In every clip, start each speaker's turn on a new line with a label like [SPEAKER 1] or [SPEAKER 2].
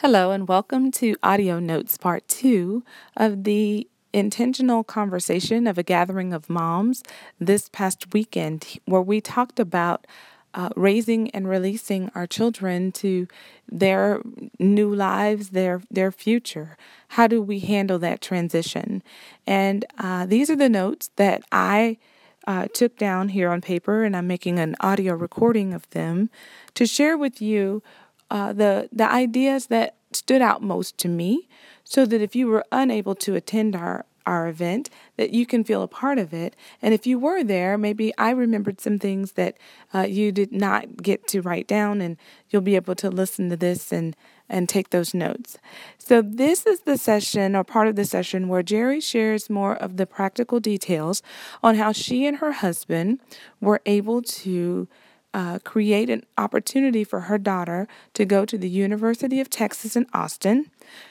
[SPEAKER 1] Hello, and welcome to Audio Notes Part 2 of the intentional conversation of a gathering of moms this past weekend, where we talked about raising and releasing our children to their new lives, their future. How do we handle that transition? And these are the notes that I took down here on paper, and I'm making an audio recording of them to share with you the ideas that stood out most to me, so that if you were unable to attend our event, that you can feel a part of it. And if you were there, maybe I remembered some things that you did not get to write down, and you'll be able to listen to this and take those notes. So this is the session, or part of the session, where Jerry shares more of the practical details on how she and her husband were able to create an opportunity for her daughter to go to the University of Texas in Austin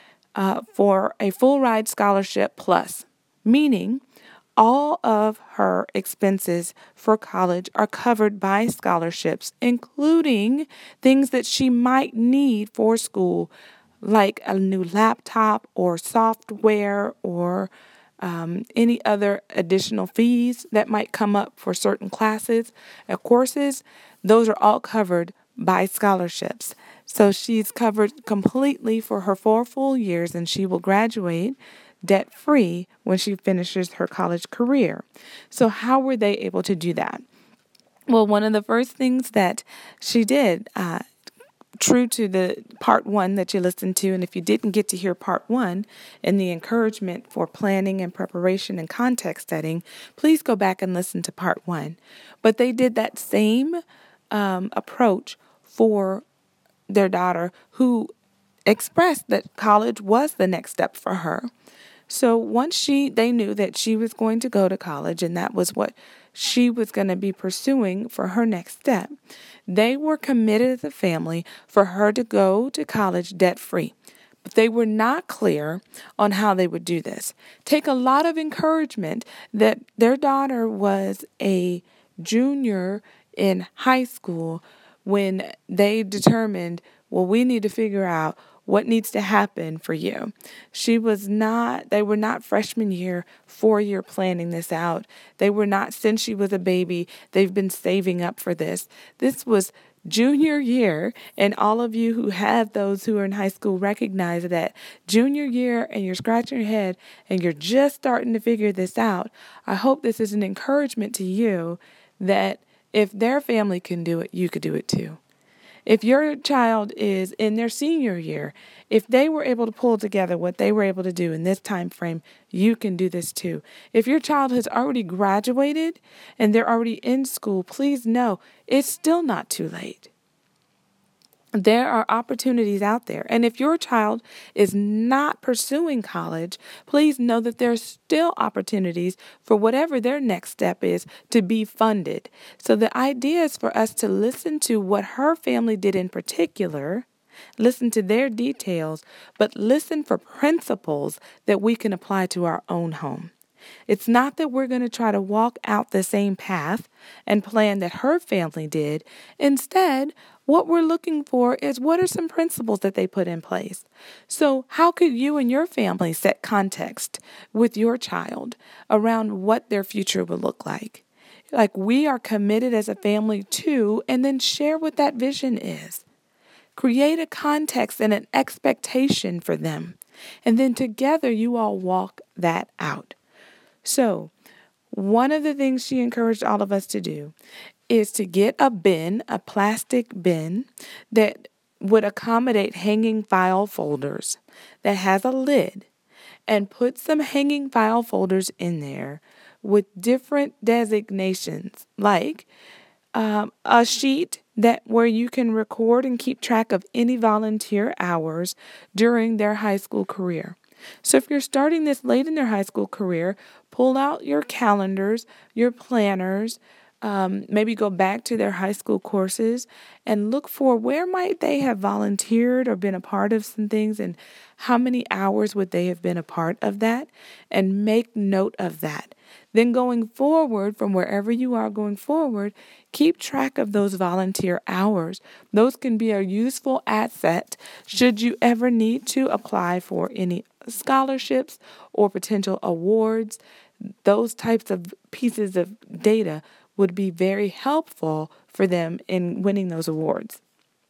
[SPEAKER 1] for a full ride scholarship plus, meaning all of her expenses for college are covered by scholarships, including things that she might need for school, like a new laptop or software or any other additional fees that might come up for certain classes or courses. Those are all covered by scholarships. So she's covered completely for her 4 full years, and she will graduate debt-free when she finishes her college career. So how were they able to do that? Well, one of the first things that she did, true to the part one that you listened to, and if you didn't get to hear part one and the encouragement for planning and preparation and context setting, please go back and listen to part one. But they did that same approach for their daughter, who expressed that college was the next step for her. So once they knew that she was going to go to college, and that was what she was going to be pursuing for her next step, they were committed as a family for her to go to college debt-free. But they were not clear on how they would do this. Take a lot of encouragement that their daughter was a junior in high school when they determined, well, we need to figure out what needs to happen for you. They were not freshman year, 4-year planning this out. They were not, since she was a baby, they've been saving up for this. This was junior year, and all of you who have those who are in high school recognize that junior year, and you're scratching your head and you're just starting to figure this out. I hope this is an encouragement to you that if their family can do it, you could do it too. If your child is in their senior year, if they were able to pull together what they were able to do in this time frame, you can do this too. If your child has already graduated and they're already in school, please know it's still not too late. There are opportunities out there. And if your child is not pursuing college, please know that there's still opportunities for whatever their next step is to be funded. So the idea is for us to listen to what her family did in particular, listen to their details, but listen for principles that we can apply to our own home. It's not that we're going to try to walk out the same path and plan that her family did. Instead, what we're looking for is what are some principles that they put in place. So how could you and your family set context with your child around what their future would look like? Like, we are committed as a family to, and then share what that vision is. Create a context and an expectation for them. And then together you all walk that out. So, one of the things she encouraged all of us to do is to get a plastic bin that would accommodate hanging file folders that has a lid, and put some hanging file folders in there with different designations, like a sheet that where you can record and keep track of any volunteer hours during their high school career. So if you're starting this late in their high school career, pull out your calendars, your planners, maybe go back to their high school courses and look for where might they have volunteered or been a part of some things, and how many hours would they have been a part of that, and make note of that. Then going forward, from wherever you are going forward, keep track of those volunteer hours. Those can be a useful asset should you ever need to apply for any scholarships or potential awards. Those types of pieces of data would be very helpful for them in winning those awards.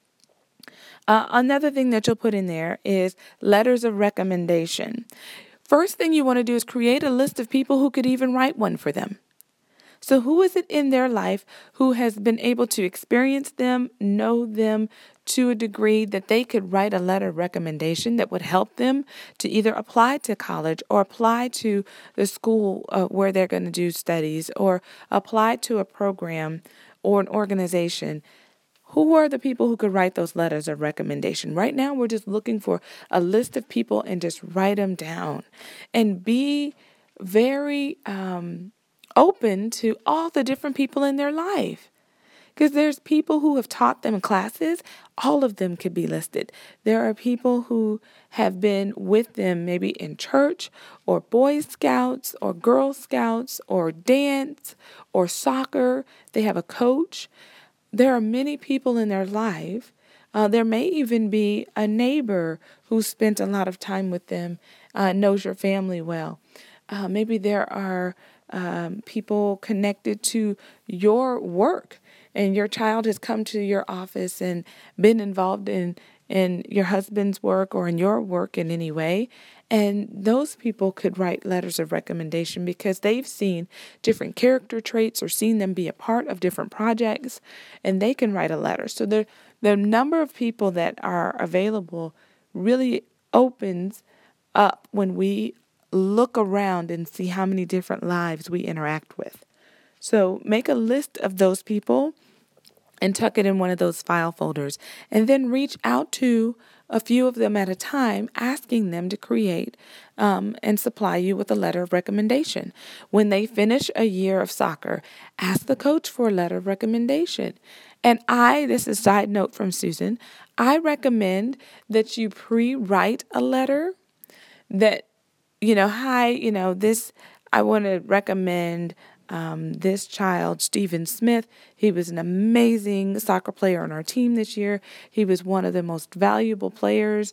[SPEAKER 1] Another thing that you'll put in there is letters of recommendation. First thing you want to do is create a list of people who could even write one for them. So who is it in their life who has been able to experience them, know them to a degree that they could write a letter of recommendation that would help them to either apply to college or apply to the school where they're going to do studies or apply to a program or an organization? Who are the people who could write those letters of recommendation? Right now, we're just looking for a list of people and just write them down and be very open to all the different people in their life. Because there's people who have taught them classes, all of them could be listed. There are people who have been with them maybe in church or Boy Scouts or Girl Scouts or dance or soccer. They have a coach. There are many people in their life. There may even be a neighbor who spent a lot of time with them, knows your family well. Maybe there are people connected to your work, and your child has come to your office and been involved in your husband's work or in your work in any way. And those people could write letters of recommendation because they've seen different character traits or seen them be a part of different projects, and they can write a letter. So the number of people that are available really opens up when we look around and see how many different lives we interact with. So make a list of those people and tuck it in one of those file folders, and then reach out to a few of them at a time, asking them to create and supply you with a letter of recommendation. When they finish a year of soccer, ask the coach for a letter of recommendation. And this is a side note from Susan, I recommend that you pre-write a letter that, hi, I want to recommend this child, Stephen Smith. He was an amazing soccer player on our team this year. He was one of the most valuable players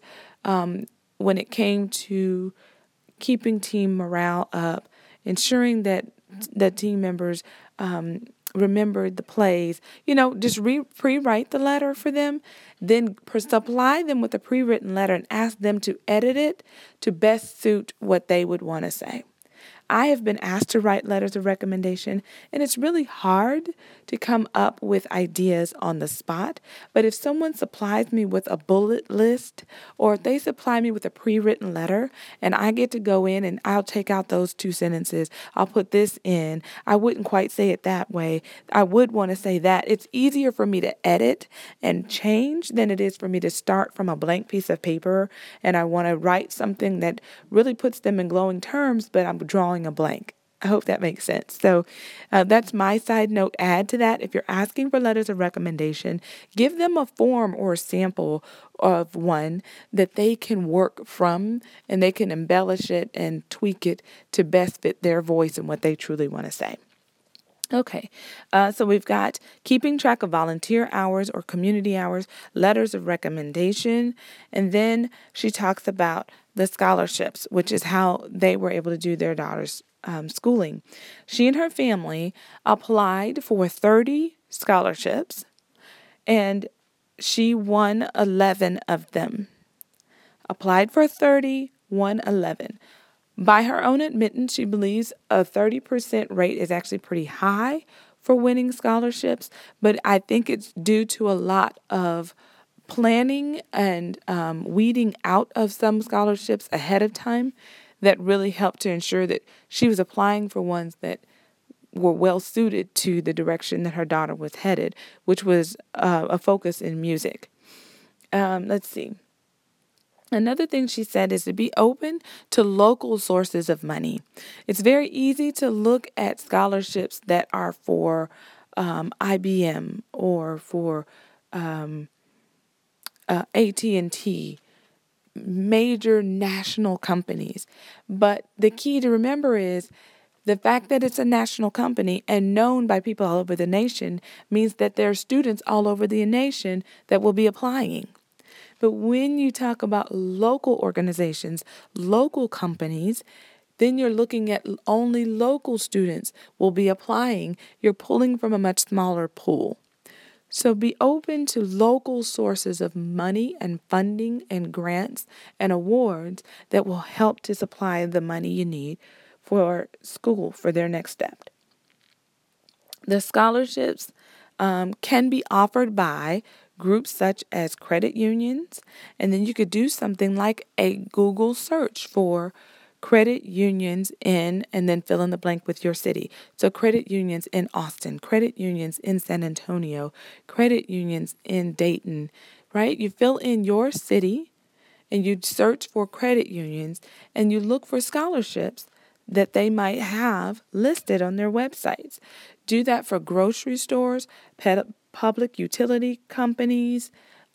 [SPEAKER 1] when it came to keeping team morale up, ensuring that the team members remembered the plays. Just pre-write the letter for them, then supply them with a pre-written letter and ask them to edit it to best suit what they would want to say. I have been asked to write letters of recommendation, and it's really hard to come up with ideas on the spot. But if someone supplies me with a bullet list, or if they supply me with a pre-written letter, and I get to go in and I'll take out those 2 sentences, I'll put this in, I wouldn't quite say it that way, I would want to say that. It's easier for me to edit and change than it is for me to start from a blank piece of paper, and I want to write something that really puts them in glowing terms, but I'm drawing a blank. I hope that makes sense. So that's my side note add to that. If you're asking for letters of recommendation, give them a form or a sample of one that they can work from, and they can embellish it and tweak it to best fit their voice and what they truly want to say. Okay, so we've got keeping track of volunteer hours or community hours, letters of recommendation, and then she talks about the scholarships, which is how they were able to do their daughter's schooling. She and her family applied for 30 scholarships, and she won 11 of them. Applied for 30, won 11. By her own admittance, she believes a 30% rate is actually pretty high for winning scholarships, but I think it's due to a lot of planning and weeding out of some scholarships ahead of time that really helped to ensure that she was applying for ones that were well suited to the direction that her daughter was headed, which was a focus in music. Let's see. Another thing she said is to be open to local sources of money. It's very easy to look at scholarships that are for IBM or for AT&T, major national companies. But the key to remember is The fact that it's a national company and known by people all over the nation means that there are students all over the nation that will be applying. But when you talk about local organizations, local companies, then you're looking at only local students will be applying. You're pulling from a much smaller pool. So be open to local sources of money and funding and grants and awards that will help to supply the money you need for school for their next step. The scholarships can be offered by groups such as credit unions, and then you could do something like a Google search for credit unions in, and then fill in the blank with your city. So credit unions in Austin, credit unions in San Antonio, credit unions in Dayton, right? You fill in your city and you search for credit unions and you look for scholarships that they might have listed on their websites. Do that for grocery stores, public utility companies,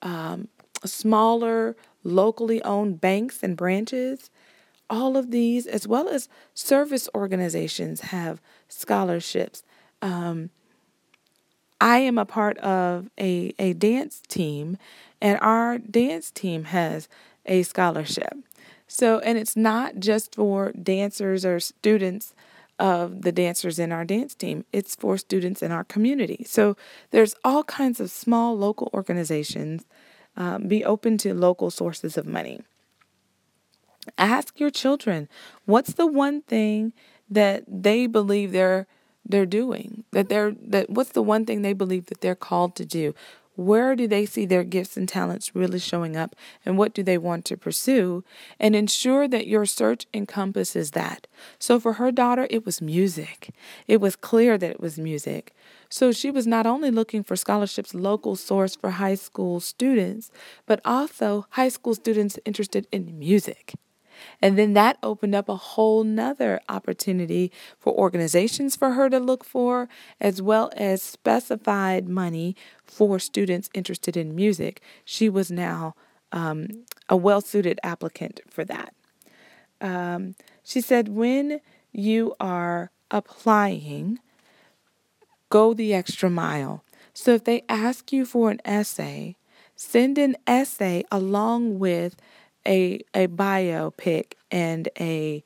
[SPEAKER 1] smaller locally owned banks and branches. All of these, as well as service organizations, have scholarships. I am a part of a dance team, and our dance team has a scholarship. So, and it's not just for dancers or students of the dancers in our dance team. It's for students in our community. So there's all kinds of small local organizations. Be open to local sources of money. Ask your children, what's the one thing that they believe they're doing? That what's the one thing they believe that they're called to do? Where do they see their gifts and talents really showing up, and what do they want to pursue? And ensure that your search encompasses that. So for her daughter, it was music. It was clear that it was music. So she was not only looking for scholarships local source for high school students, but also high school students interested in music. And then that opened up a whole nother opportunity for organizations for her to look for, as well as specified money for students interested in music. She was now a well-suited applicant for that. She said, when you are applying, go the extra mile. So if they ask you for an essay, send an essay along with a biopic and a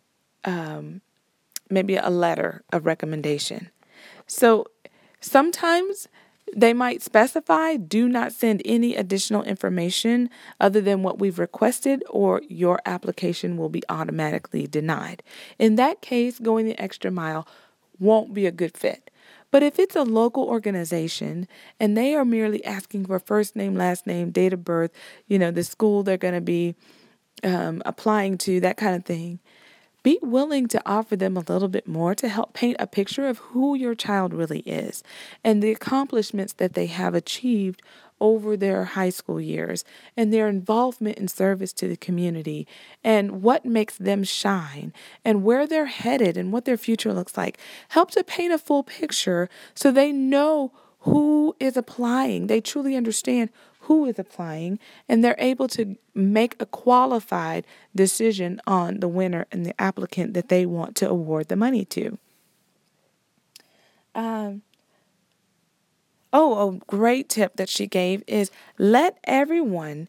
[SPEAKER 1] maybe a letter of recommendation. So sometimes they might specify, do not send any additional information other than what we've requested, or your application will be automatically denied. In that case, going the extra mile won't be a good fit. But if it's a local organization and they are merely asking for first name, last name, date of birth, the school they're going to be applying to, that kind of thing, be willing to offer them a little bit more to help paint a picture of who your child really is and the accomplishments that they have achieved over their high school years and their involvement in service to the community and what makes them shine and where they're headed and what their future looks like. Help to paint a full picture so they know who is applying. They truly understand who is applying, and they're able to make a qualified decision on the winner and the applicant that they want to award the money to. A great tip that she gave is let everyone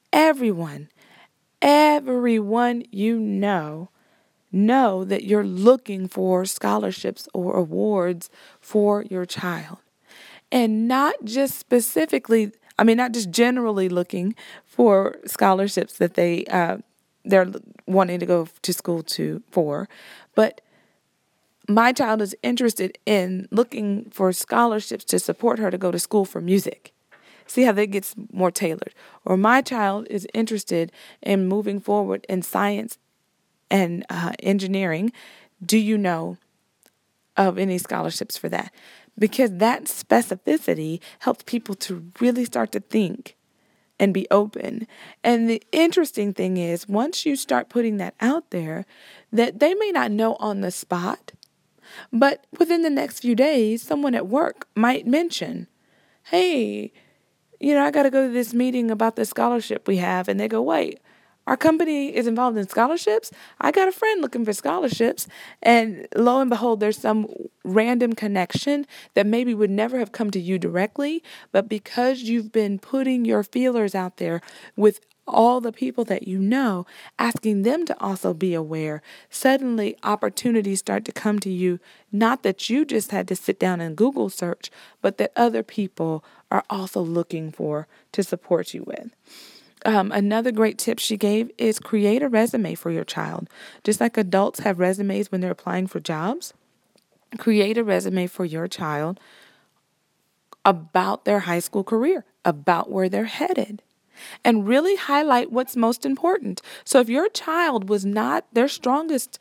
[SPEAKER 1] you know that you're looking for scholarships or awards for your child. And not just generally looking for scholarships that they're wanting to go to school for, but my child is interested in looking for scholarships to support her to go to school for music. See how that gets more tailored. Or my child is interested in moving forward in science and engineering. Do you know of any scholarships for that? Because that specificity helps people to really start to think and be open. And the interesting thing is, once you start putting that out there, that they may not know on the spot, but within the next few days, someone at work might mention, hey, I got to go to this meeting about the scholarship we have. And they go, wait, our company is involved in scholarships. I got a friend looking for scholarships. And lo and behold, there's some random connection that maybe would never have come to you directly. But because you've been putting your feelers out there with all the people that you know, asking them to also be aware, suddenly opportunities start to come to you. Not that you just had to sit down and Google search, but that other people are also looking for to support you with. Another great tip she gave is create a resume for your child. Just like adults have resumes when they're applying for jobs, create a resume for your child about their high school career, about where they're headed, and really highlight what's most important. So if your child was not their strongest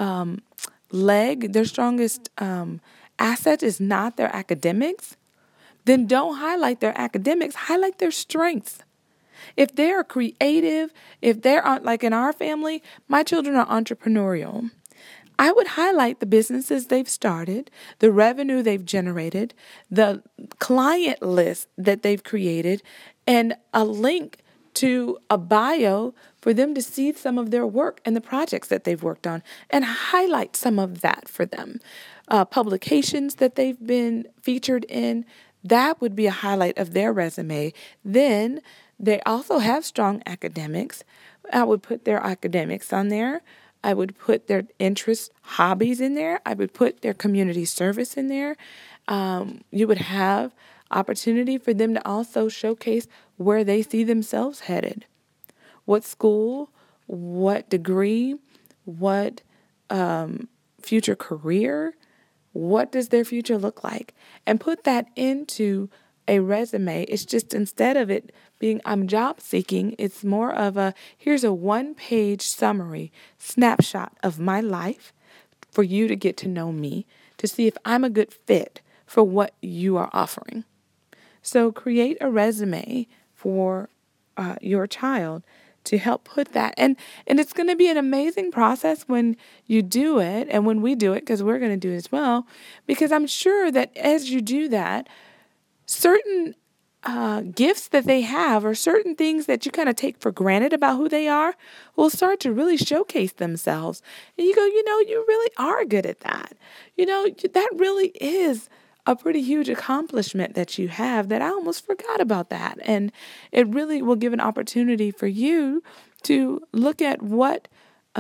[SPEAKER 1] their strongest asset is not their academics, then don't highlight their academics, highlight their strengths. If they are creative, if they're like in our family, my children are entrepreneurial. I would highlight the businesses they've started, the revenue they've generated, the client list that they've created, and a link to a bio for them to see some of their work and the projects that they've worked on and highlight some of that for them. Publications that they've been featured in, that would be a highlight of their resume. Then they also have strong academics. I would put their academics on there. I would put their interests, hobbies in there. I would put their community service in there. You would have opportunity for them to also showcase where they see themselves headed. What school, what degree, what future career, what does their future look like? And put that into a resume. It's just instead of it being I'm job seeking, it's more of a here's a 1-page summary snapshot of my life for you to get to know me, to see if I'm a good fit for what you are offering. So create a resume for your child to help put that. And it's going to be an amazing process when you do it and when we do it, because we're going to do it as well, because I'm sure that as you do that, certain gifts that they have or certain things that you kind of take for granted about who they are will start to really showcase themselves. And you go, you really are good at that. That really is a pretty huge accomplishment that you have that I almost forgot about that. And it really will give an opportunity for you to look at what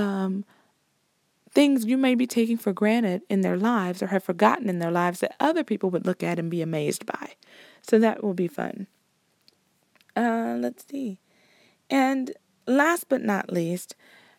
[SPEAKER 1] things you may be taking for granted in their lives or have forgotten in their lives that other people would look at and be amazed by. So that will be fun. Let's see. And last but not least,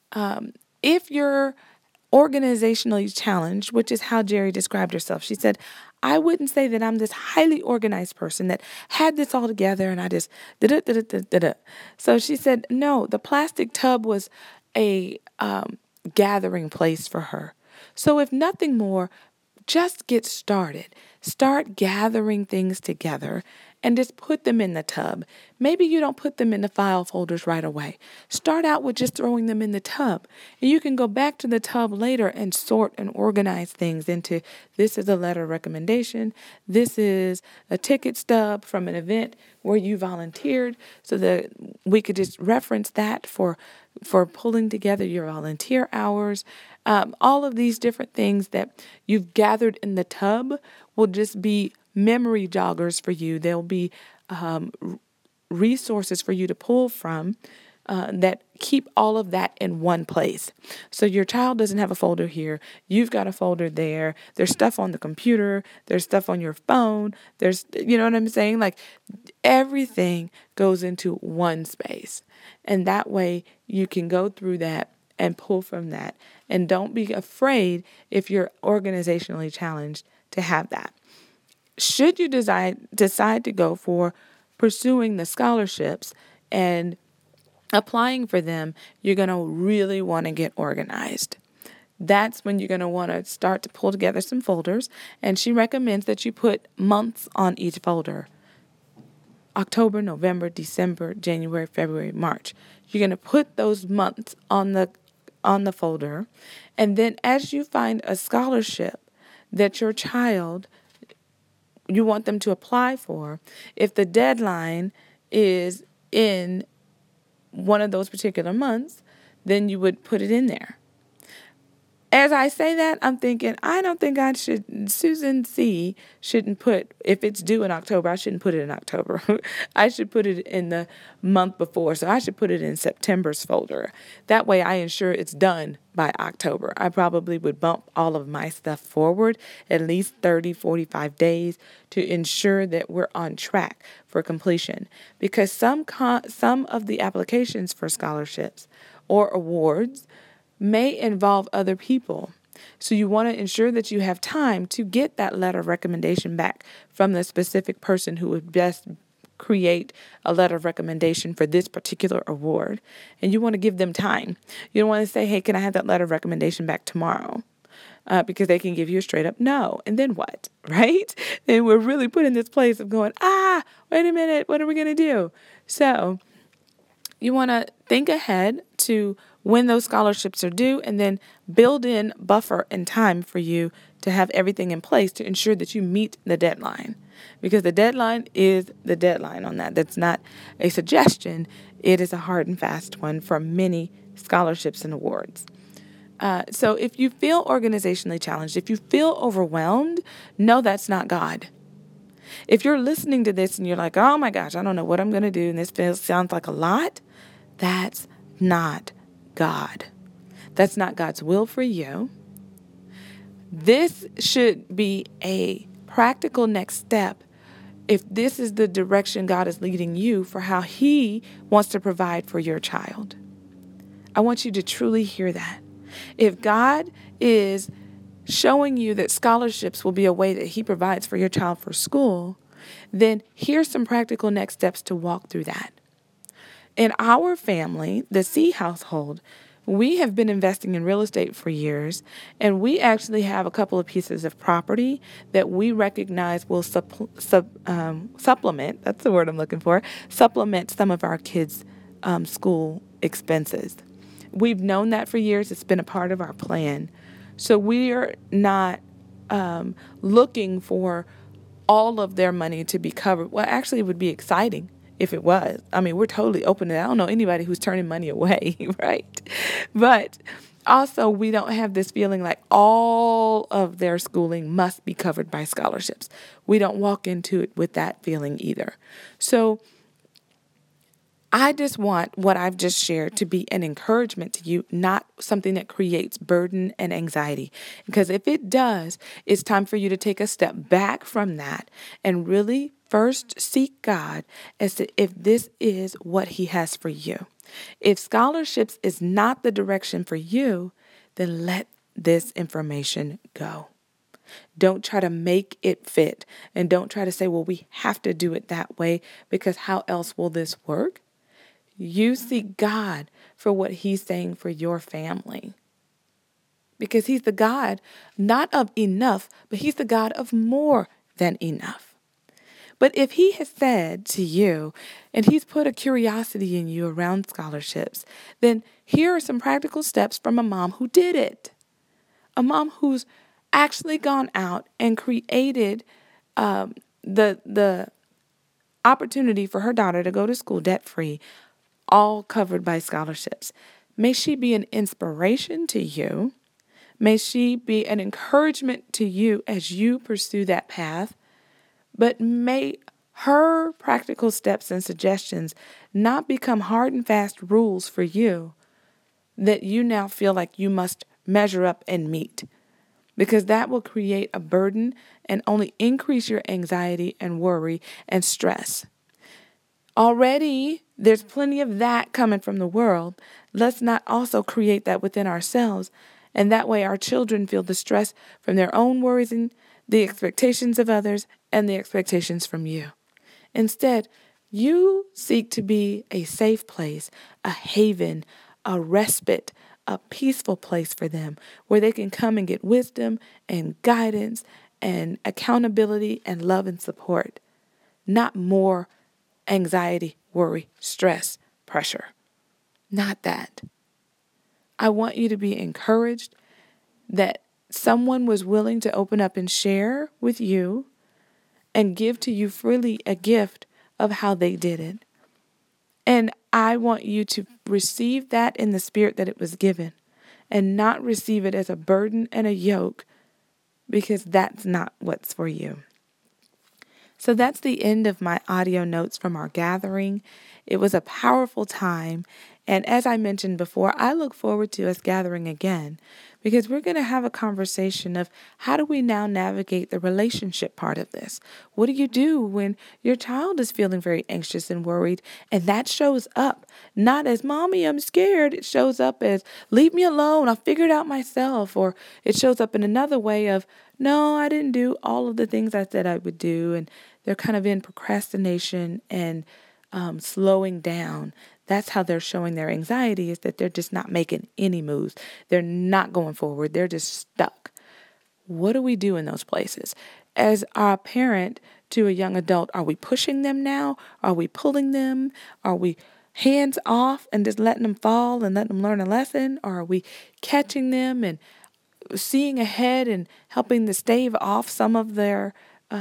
[SPEAKER 1] if you're organizationally challenged, which is how Jerry described herself, she said, I wouldn't say that I'm this highly organized person that had this all together and I just da-da-da-da-da-da. So she said, no, the plastic tub was a gathering place for her. So if nothing more, just get started. Start gathering things together and just put them in the tub. Maybe you don't put them in the file folders right away. Start out with just throwing them in the tub. And you can go back to the tub later and sort and organize things into this is a letter of recommendation. This is a ticket stub from an event where you volunteered so that we could just reference that for pulling together your volunteer hours. All of these different things that you've gathered in the tub will just be memory joggers for you. There'll be resources for you to pull from that keep all of that in one place. So your child doesn't have a folder here. You've got a folder there. There's stuff on the computer. There's stuff on your phone. There's, you know what I'm saying? Like everything goes into one space. And that way you can go through that and pull from that. And don't be afraid if you're organizationally challenged to have that. Should you decide to go for pursuing the scholarships and applying for them, you're going to really want to get organized. That's when you're going to want to start to pull together some folders. And she recommends that you put months on each folder. October, November, December, January, February, March. You're going to put those months on the folder. And then as you find a scholarship that your child you want them to apply for, if the deadline is in one of those particular months, then you would put it in there. As I say that, I'm thinking, I don't think Susan C. shouldn't put, if it's due in October, I shouldn't put it in October. I should put it in the month before. So I should put it in September's folder. That way I ensure it's done by October. I probably would bump all of my stuff forward at least 30, 45 days to ensure that we're on track for completion. Because some of the applications for scholarships or awards may involve other people. So you want to ensure that you have time to get that letter of recommendation back from the specific person who would best create a letter of recommendation for this particular award. And you want to give them time. You don't want to say, hey, can I have that letter of recommendation back tomorrow? Because they can give you a straight up no. And then what, right? And we're really put in this place of going, wait a minute, what are we going to do? So you want to think ahead to when those scholarships are due and then build in buffer and time for you to have everything in place to ensure that you meet the deadline. Because the deadline is the deadline on that. That's not a suggestion. It is a hard and fast one for many scholarships and awards. So if you feel organizationally challenged, if you feel overwhelmed, know that's not God. If you're listening to this and you're like, oh my gosh, I don't know what I'm going to do, and this sounds like a lot, that's not God. That's not God's will for you. This should be a practical next step if this is the direction God is leading you for how He wants to provide for your child. I want you to truly hear that. If God is showing you that scholarships will be a way that He provides for your child for school, then here's some practical next steps to walk through that. In our family, the C household, we have been investing in real estate for years, and we actually have a couple of pieces of property that we recognize will supplement, that's the word I'm looking for, supplement some of our kids' school expenses. We've known that for years. It's been a part of our plan. So we are not looking for all of their money to be covered. Well, actually, it would be exciting if it was. I mean, we're totally open to that. I don't know anybody who's turning money away, right? But also, we don't have this feeling like all of their schooling must be covered by scholarships. We don't walk into it with that feeling either. So I just want what I've just shared to be an encouragement to you, not something that creates burden and anxiety. Because if it does, it's time for you to take a step back from that and really first seek God as to if this is what He has for you. If scholarships is not the direction for you, then let this information go. Don't try to make it fit, and don't try to say, well, we have to do it that way because how else will this work? You seek God for what He's saying for your family. Because He's the God not of enough, but He's the God of more than enough. But if He has said to you, and He's put a curiosity in you around scholarships, then here are some practical steps from a mom who did it. A mom who's actually gone out and created the opportunity for her daughter to go to school debt-free, all covered by scholarships. May she be an inspiration to you. May she be an encouragement to you as you pursue that path. But may her practical steps and suggestions not become hard and fast rules for you that you now feel like you must measure up and meet. Because that will create a burden and only increase your anxiety and worry and stress. Already, there's plenty of that coming from the world. Let's not also create that within ourselves. And that way our children feel the stress from their own worries and the expectations of others and the expectations from you. Instead, you seek to be a safe place, a haven, a respite, a peaceful place for them where they can come and get wisdom and guidance and accountability and love and support. Not more anxiety, worry, stress, pressure. Not that. I want you to be encouraged that someone was willing to open up and share with you and give to you freely a gift of how they did it. And I want you to receive that in the spirit that it was given and not receive it as a burden and a yoke, because that's not what's for you. So that's the end of my audio notes from our gathering. It was a powerful time. And as I mentioned before, I look forward to us gathering again, because we're going to have a conversation of how do we now navigate the relationship part of this? What do you do when your child is feeling very anxious and worried? And that shows up not as, "Mommy, I'm scared." It shows up as, "Leave me alone. I'll figure it out myself." Or it shows up in another way of, "No, I didn't do all of the things I said I would do." And they're kind of in procrastination and slowing down. That's how they're showing their anxiety, is that they're just not making any moves. They're not going forward. They're just stuck. What do we do in those places? As a parent to a young adult, are we pushing them now? Are we pulling them? Are we hands off and just letting them fall and letting them learn a lesson? Or are we catching them and seeing ahead and helping to stave off some of their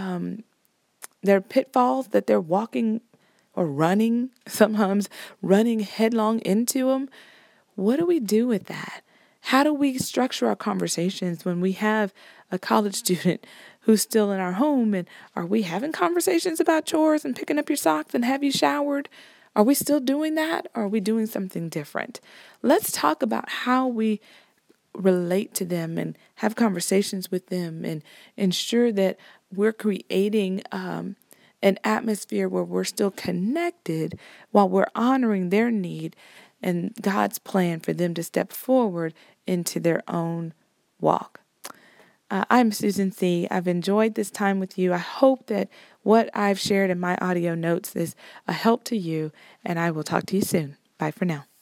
[SPEAKER 1] pitfalls that they're walking or running, sometimes running headlong into them? What do we do with that? How do we structure our conversations when we have a college student who's still in our home? And are we having conversations about chores and picking up your socks and have you showered? Are we still doing that? Or are we doing something different? Let's talk about how we relate to them and have conversations with them and ensure that we're creating an atmosphere where we're still connected while we're honoring their need and God's plan for them to step forward into their own walk. I'm Susan C. I've enjoyed this time with you. I hope that what I've shared in my audio notes is a help to you, and I will talk to you soon. Bye for now.